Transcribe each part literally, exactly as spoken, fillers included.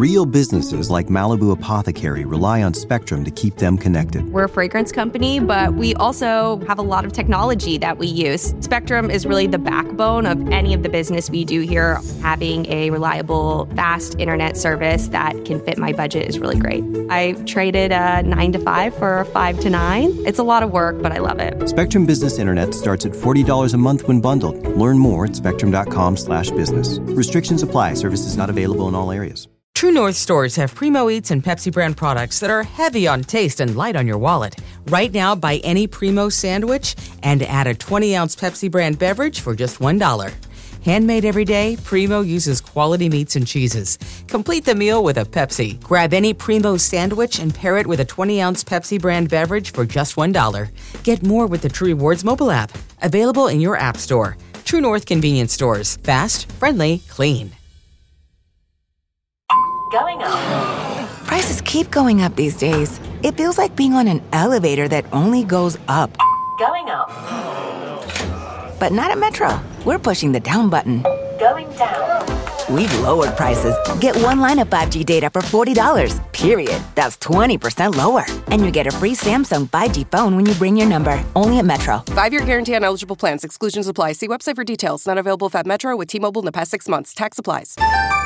Real businesses like Malibu Apothecary rely on Spectrum to keep them connected. We're a fragrance company, but we also have a lot of technology that we use. Spectrum is really the backbone of any of the business we do here. Having a reliable, fast internet service that can fit my budget is really great. I traded a nine to five for a five to nine. It's a lot of work, but I love it. Spectrum Business Internet starts at forty dollars a month when bundled. Learn more at spectrum.com slash business. Restrictions apply. Services not available in all areas. True North stores have Primo Eats and Pepsi brand products that are heavy on taste and light on your wallet. Right now, buy any Primo sandwich and add a twenty-ounce Pepsi brand beverage for just one dollar. Handmade every day, Primo uses quality meats and cheeses. Complete the meal with a Pepsi. Grab any Primo sandwich and pair it with a twenty-ounce Pepsi brand beverage for just one dollar. Get more with the True Rewards mobile app. Available in your app store. True North convenience stores. Fast, friendly, clean. Going up. Prices keep going up these days. It feels like being on an elevator that only goes up. Going up. But not at Metro. We're pushing the down button. Going down. We've lowered prices. Get one line of five G data for forty dollars. Period. That's twenty percent lower. And you get a free Samsung five G phone when you bring your number. Only at Metro. Five-year guarantee on eligible plans. Exclusions apply. See website for details. Not available at Metro with T-Mobile in the past six months. Tax applies.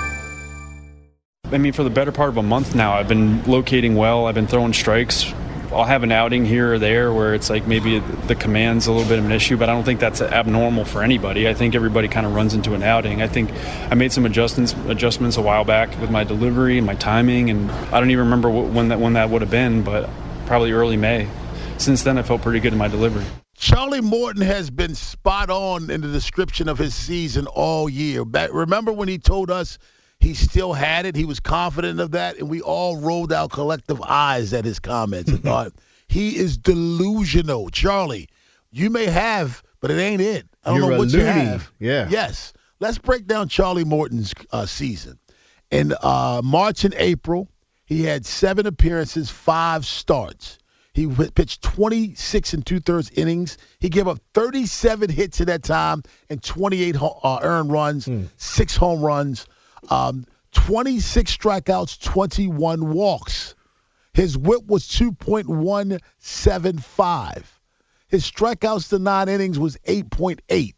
I mean, for the better part of a month now, I've been locating well. I've been throwing strikes. I'll have an outing here or there where it's like maybe the command's a little bit of an issue, but I don't think that's abnormal for anybody. I think everybody kind of runs into an outing. I think I made some adjustments adjustments a while back with my delivery and my timing, and I don't even remember when that when that would have been, but probably early May. Since then, I felt pretty good in my delivery. Charlie Morton has been spot on in the description of his season all year. Back, remember when he told us he still had it? He was confident of that, and we all rolled our collective eyes at his comments and thought, he is delusional. Charlie, you may have, but it ain't it. I don't You're know what loony. you have. Yeah. Yes. Let's break down Charlie Morton's uh, season. In uh, March and April, he had seven appearances, five starts. He pitched twenty-six and two-thirds innings. He gave up thirty-seven hits at that time and twenty-eight uh, earned runs, mm. six home runs. Um, twenty-six strikeouts, twenty-one walks. His whip was two point one seven five. His strikeouts to nine innings was eight point eight.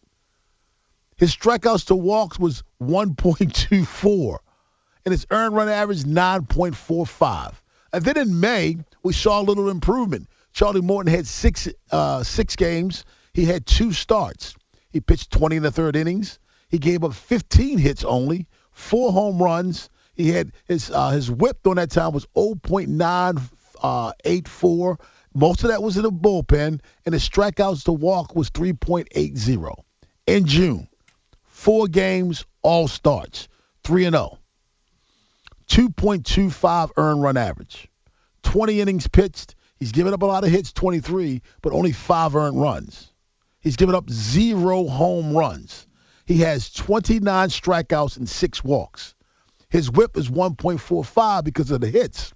His strikeouts to walks was one point two four. And his earned run average, nine point four five. And then in May, we saw a little improvement. Charlie Morton had six uh, six games. He had two starts. He pitched twenty in the third innings. He gave up fifteen hits only. Four home runs. He had his uh, his whip during that time was oh point nine eight four. Most of that was in the bullpen, and his strikeouts to walk was three point eight zero. In June, four games, all starts, three and oh. two point two five earned run average. twenty innings pitched. He's given up a lot of hits, twenty-three, but only five earned runs. He's given up zero home runs. He has twenty-nine strikeouts and six walks. His whip is one point four five because of the hits.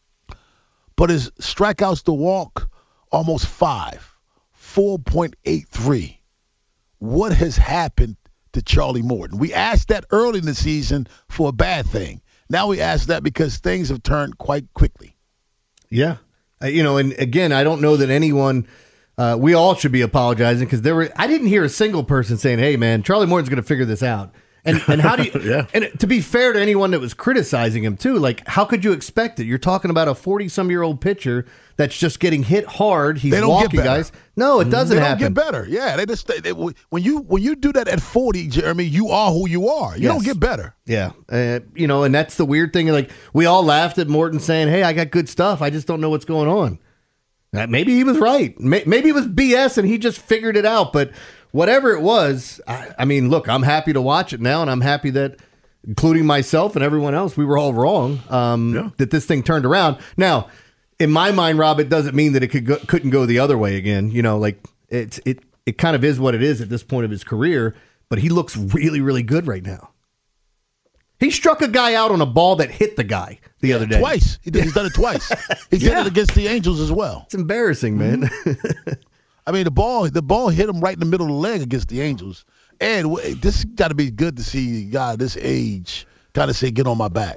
But his strikeouts to walk, almost five, four point eight three. What has happened to Charlie Morton? We asked that early in the season for a bad thing. Now we ask that because things have turned quite quickly. Yeah. Uh, you know, and again, I don't know that anyone... Uh, we all should be apologizing because there were. I didn't hear a single person saying, "Hey, man, Charlie Morton's going to figure this out." And and how do you? yeah. And to be fair to anyone that was criticizing him too, like how could you expect it? You're talking about a forty-some-year-old pitcher that's just getting hit hard. He's they don't walking, get better. guys. No, it doesn't they don't happen. Get better. Yeah, they just they, they, when you when you do that at forty, Jeremy, you are who you are. You Yes. don't get better. Yeah, uh, you know, and that's the weird thing. Like we all laughed at Morton saying, "Hey, I got good stuff. I just don't know what's going on." Uh, maybe he was right. Maybe it was B S and he just figured it out. But whatever it was, I, I mean, look, I'm happy to watch it now, and I'm happy that, including myself and everyone else, we were all wrong um, yeah. that this thing turned around. Now, in my mind, Rob, it doesn't mean that it could go, couldn't go the other way again. You know, like it's it it kind of is what it is at this point of his career. But he looks really, really good right now. He struck a guy out on a ball that hit the guy the yeah, other day. Twice. He did, he's done it twice. He did yeah. it against the Angels as well. It's embarrassing, man. Mm-hmm. I mean, the ball the ball hit him right in the middle of the leg against the Angels. And this got to be good to see a guy this age kind of say, get on my back.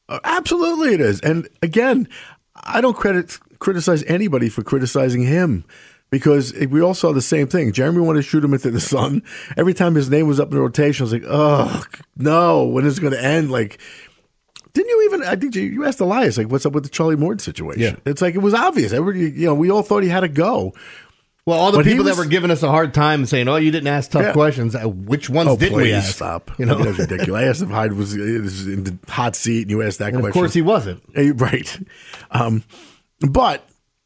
Uh, absolutely it is. And again, I don't credit criticize anybody for criticizing him. Because we all saw the same thing. Jeremy wanted to shoot him into the sun. Every time his name was up in the rotation, I was like, oh, no, when is it going to end? Like, didn't you even, I think you, you asked Elias, like, what's up with the Charlie Morton situation? Yeah. It's like, it was obvious. Everybody, you know, we all thought he had to go. Well, all the but people was, that were giving us a hard time saying, oh, you didn't ask tough yeah. questions. Which ones oh, didn't please we ask? Stop. You know? That was ridiculous. I asked if Hyde was in the hot seat and you asked that and question. Of course he wasn't. Right. Um, but,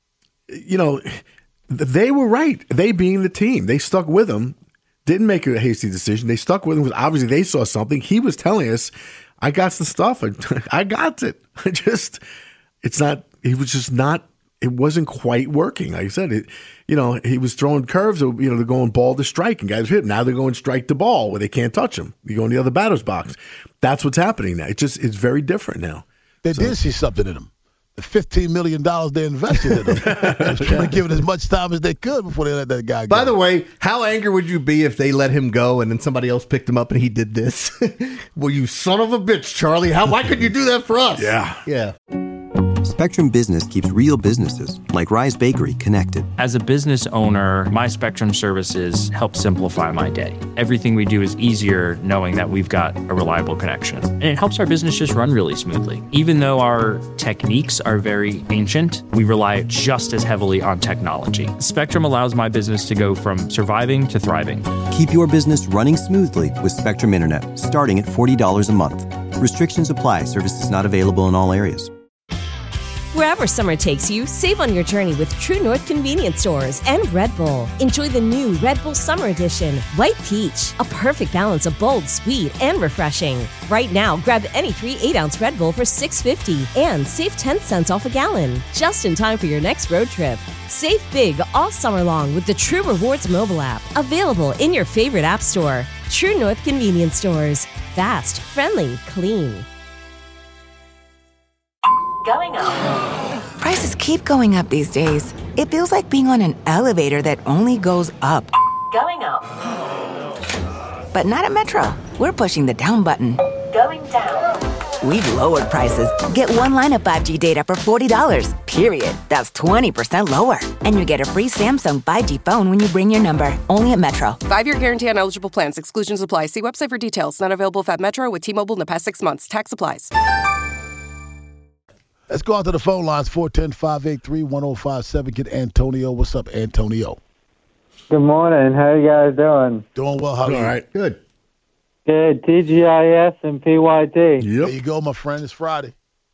you know, they were right. They being the team. They stuck with him. Didn't make a hasty decision. They stuck with him because obviously they saw something. He was telling us, I got the stuff. I, I got it. I just, it's not, he was just not, it wasn't quite working. Like I said, it, you know, he was throwing curves. You know, they're going ball to strike and guys hit. Now they're going strike to ball where they can't touch him. You go in the other batter's box. That's what's happening now. It just, it's very different now. They so. did see something in him. The fifteen million dollars they invested in him. They was trying to give it as much time as they could before they let that guy go. By the way, how angry would you be if they let him go and then somebody else picked him up and he did this? Well, you son of a bitch, Charlie. How? Why couldn't you do that for us? Yeah. Yeah. Spectrum Business keeps real businesses, like Rise Bakery, connected. As a business owner, my Spectrum services help simplify my day. Everything we do is easier knowing that we've got a reliable connection. And it helps our business just run really smoothly. Even though our techniques are very ancient, we rely just as heavily on technology. Spectrum allows my business to go from surviving to thriving. Keep your business running smoothly with Spectrum Internet, starting at forty dollars a month. Restrictions apply. Services not available in all areas. Wherever summer takes you, save on your journey with True North Convenience Stores and Red Bull. Enjoy the new Red Bull Summer Edition, White Peach, a perfect balance of bold, sweet, and refreshing. Right now, grab any three eight-ounce Red Bull for six fifty and save ten cents off a gallon, just in time for your next road trip. Save big all summer long with the True Rewards mobile app, available in your favorite app store. True North Convenience Stores. Fast, friendly, clean. Going up. Prices keep going up these days. It feels like being on an elevator that only goes up. Going up. But not at Metro. We're pushing the down button. Going down. We've lowered prices. Get one line of five G data for forty dollars, period. That's twenty percent lower. And you get a free Samsung five G phone when you bring your number. Only at Metro. Five-year guarantee on eligible plans. Exclusions apply. See website for details. Not available if at Metro with T-Mobile in the past six months. Tax applies. Let's go out to the phone lines, four one zero, five eight three, one zero five seven. Get Antonio. What's up, Antonio? Good morning. How you guys doing? Doing well. How are you? All right. Good. Good. T G I S and P Y T. Yep. There you go, my friend. It's Friday.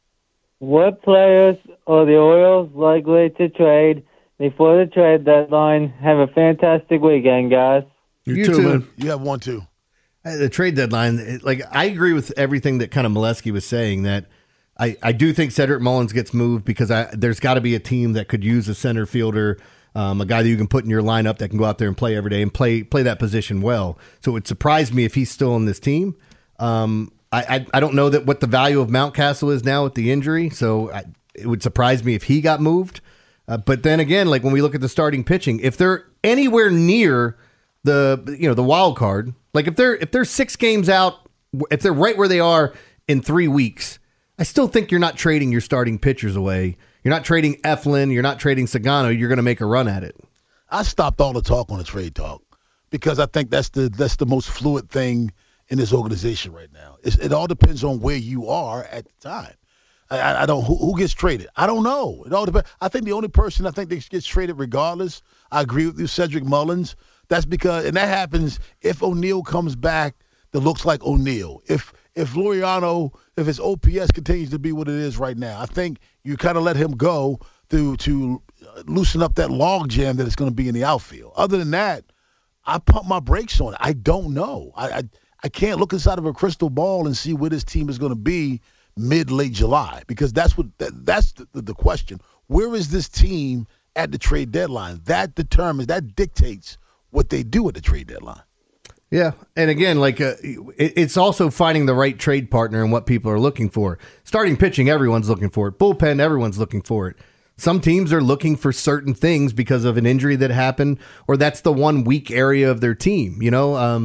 What players are the Orioles likely to trade before the trade deadline? Have a fantastic weekend, guys. You, You too, too. man. You have one, too. Uh, The trade deadline, it- like I agree with everything that kind of Molesky was saying, that I, I do think Cedric Mullins gets moved because I, there's got to be a team that could use a center fielder, um, a guy that you can put in your lineup that can go out there and play every day and play play that position well. So it would surprise me if he's still on this team. Um, I, I I don't know that what the value of Mountcastle is now with the injury, so I, it would surprise me if he got moved. Uh, but then again, like when we look at the starting pitching, if they're anywhere near the you know the wild card, like if they're if they're six games out, if they're right where they are in three weeks. I still think you're not trading your starting pitchers away. You're not trading Eflin. You're not trading Sagano. You're going to make a run at it. I stopped all the talk on the trade talk because I think that's the that's the most fluid thing in this organization right now. It's, it all depends on where you are at the time. I, I don't who, who gets traded. I don't know. It all depends. I think the only person I think that gets traded regardless. I agree with you, Cedric Mullins. That's because and that happens if O'Neill comes back that looks like O'Neill. If If Laureano, if his O P S continues to be what it is right now, I think you kind of let him go to to loosen up that log jam that it's going to be in the outfield. Other than that, I pump my brakes on it. I don't know. I, I I can't look inside of a crystal ball and see where this team is going to be mid late July because that's what that, that's the, the, the question. Where is this team at the trade deadline? That determines, that dictates what they do at the trade deadline. Yeah, and again, like uh, it, it's also finding the right trade partner and what people are looking for. Starting pitching, everyone's looking for it. Bullpen, everyone's looking for it. Some teams are looking for certain things because of an injury that happened, or that's the one weak area of their team. You know, um,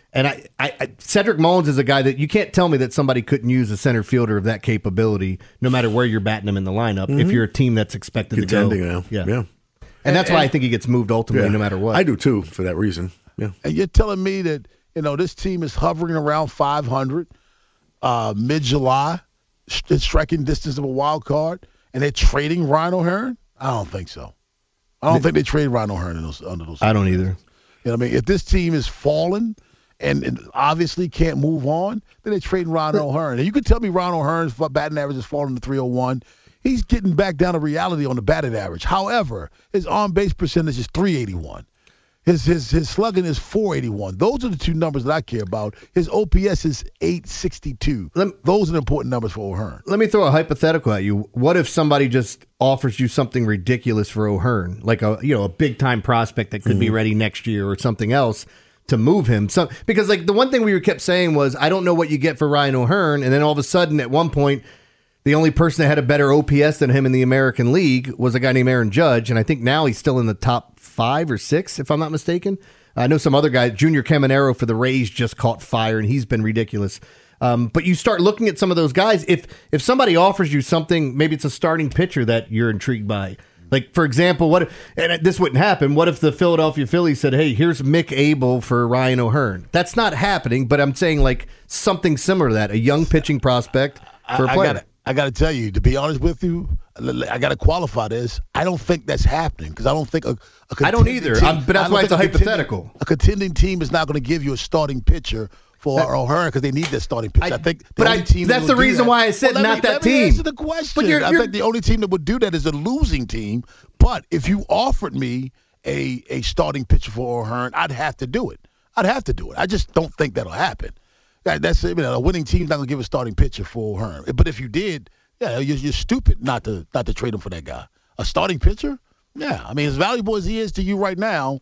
And I, I, I, Cedric Mullins is a guy that you can't tell me that somebody couldn't use a center fielder of that capability, no matter where you're batting him in the lineup. Mm-hmm. If you're a team that's expected Contending to go, now. yeah, yeah, and that's and, why I think he gets moved ultimately, yeah. no matter what. I do too, for that reason. Yeah, and you're telling me that you know this team is hovering around five hundred, uh, mid-July, st- striking distance of a wild card, and they're trading Ryan O'Hearn? I don't think so. I don't think they trade Ryan O'Hearn in those, under those. I don't either. You know what I mean? If this team is falling and, and obviously can't move on, then they trade Ryan O'Hearn. And you can tell me Ryan O'Hearn's batting average is falling to three oh one. He's getting back down to reality on the batting average. However, his on-base percentage is three eighty-one. His his his slugging is four eighty-one. Those are the two numbers that I care about. His O P S is eight sixty-two. Let, Those are the important numbers for O'Hearn. Let me throw a hypothetical at you. What if somebody just offers you something ridiculous for O'Hearn, like a you know a big time prospect that could mm-hmm. be ready next year or something else to move him? So because like the one thing we kept saying was I don't know what you get for Ryan O'Hearn, and then all of a sudden at one point the only person that had a better O P S than him in the American League was a guy named Aaron Judge, and I think now he's still in the top five or six, if I'm not mistaken. I know some other guy, Junior Caminero for the Rays, just caught fire, and he's been ridiculous. Um, but you start looking at some of those guys. If if somebody offers you something, maybe it's a starting pitcher that you're intrigued by. Like, for example, what if, and this wouldn't happen, what if the Philadelphia Phillies said, hey, here's Mick Abel for Ryan O'Hearn? That's not happening, but I'm saying like something similar to that, a young pitching prospect for I, a player. I gotta, I got to tell you, to be honest with you, I got to qualify this. I don't think that's happening because I don't think a, a I don't either, team, but that's why it's a hypothetical. A contending team is not going to give you a starting pitcher for that, O'Hearn because they need that starting pitcher. I, I think the but only I, team that's that the reason that, why I said well, not me, that let team. Me answer the question. But you're, I you're, think the only team that would do that is a losing team. But if you offered me a, a starting pitcher for O'Hearn, I'd have to do it. I'd have to do it. I just don't think that'll happen. That, that's you know, a winning team's not going to give a starting pitcher for O'Hearn. But if you did, yeah, you're, you're stupid not to not to trade him for that guy. A starting pitcher? Yeah. I mean, as valuable as he is to you right now,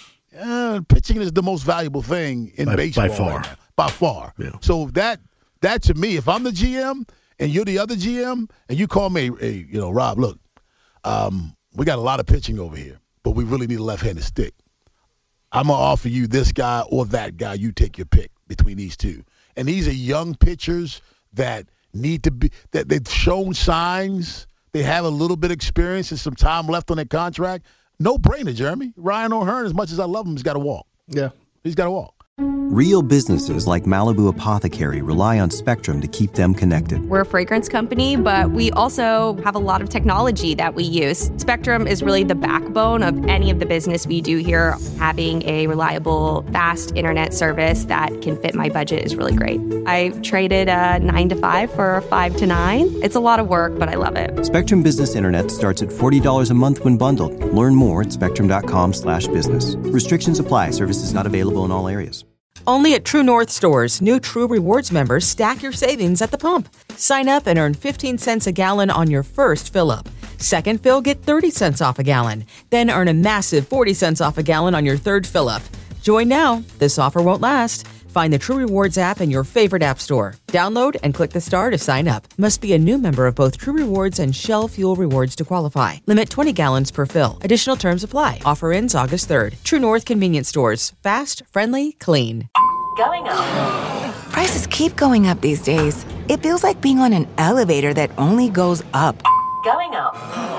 uh, pitching is the most valuable thing in by, baseball. By far. Right now. By far. Yeah. So that that to me, if I'm the G M and you're the other G M and you call me, hey, you know, Rob, look, um, we got a lot of pitching over here, but we really need a left-handed stick. I'm going to offer you this guy or that guy. You take your pick between these two. And these are young pitchers that need to be that they've shown signs. They have a little bit of experience and some time left on their contract. No brainer, Jeremy. Ryan O'Hearn, as much as I love him, he's got to walk. Yeah. He's got to walk. Real businesses like Malibu Apothecary rely on Spectrum to keep them connected. We're a fragrance company, but we also have a lot of technology that we use. Spectrum is really the backbone of any of the business we do here. Having a reliable, fast internet service that can fit my budget is really great. I traded a nine to five for a five to nine. It's a lot of work, but I love it. Spectrum Business Internet starts at forty dollars a month when bundled. Learn more at spectrum.com slash business. Restrictions apply. Services not available in all areas. Only at True North stores, new True Rewards members stack your savings at the pump. Sign up and earn fifteen cents a gallon on your first fill-up. Second fill, get thirty cents off a gallon. Then earn a massive forty cents off a gallon on your third fill-up. Join now. This offer won't last. Find the True Rewards app in your favorite app store. Download and click the star to sign up. Must be a new member of both True Rewards and Shell Fuel Rewards to qualify. Limit twenty gallons per fill. Additional terms apply. Offer ends August third. True North Convenience Stores. Fast, friendly, clean. Going up. Prices keep going up these days. It feels like being on an elevator that only goes up. Going up.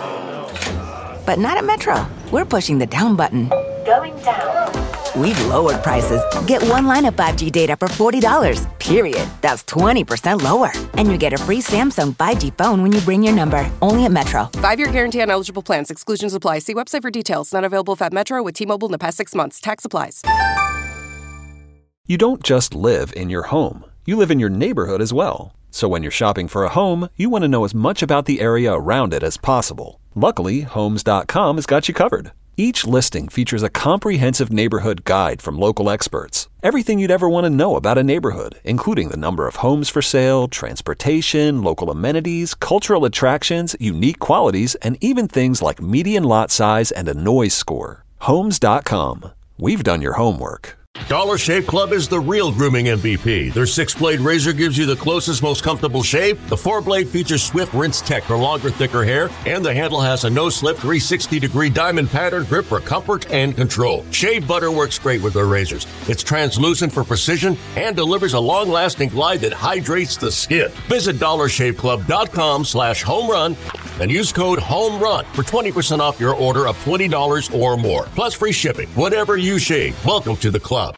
But not at Metro. We're pushing the down button. Going down. We've lowered prices. Get one line of five G data for forty dollars, period. That's twenty percent lower. And you get a free Samsung five G phone when you bring your number. Only at Metro. Five-year guarantee on eligible plans. Exclusions apply. See website for details. Not available if at Metro with T-Mobile in the past six months. Tax applies. You don't just live in your home. You live in your neighborhood as well. So when you're shopping for a home, you want to know as much about the area around it as possible. Luckily, Homes dot com has got you covered. Each listing features a comprehensive neighborhood guide from local experts. Everything you'd ever want to know about a neighborhood, including the number of homes for sale, transportation, local amenities, cultural attractions, unique qualities, and even things like median lot size and a noise score. Homes dot com. We've done your homework. Dollar Shave Club is the real grooming M V P. Their six-blade razor gives you the closest, most comfortable shave. The four-blade features Swift Rinse Tech for longer, thicker hair, and the handle has a no-slip three sixty degree diamond pattern grip for comfort and control. Shave butter works great with their razors. It's translucent for precision and delivers a long-lasting glide that hydrates the skin. Visit dollar shave club dot com slash home run and use code HOMERUN for twenty percent off your order of twenty dollars or more. Plus free shipping. Whatever you shave, welcome to the club.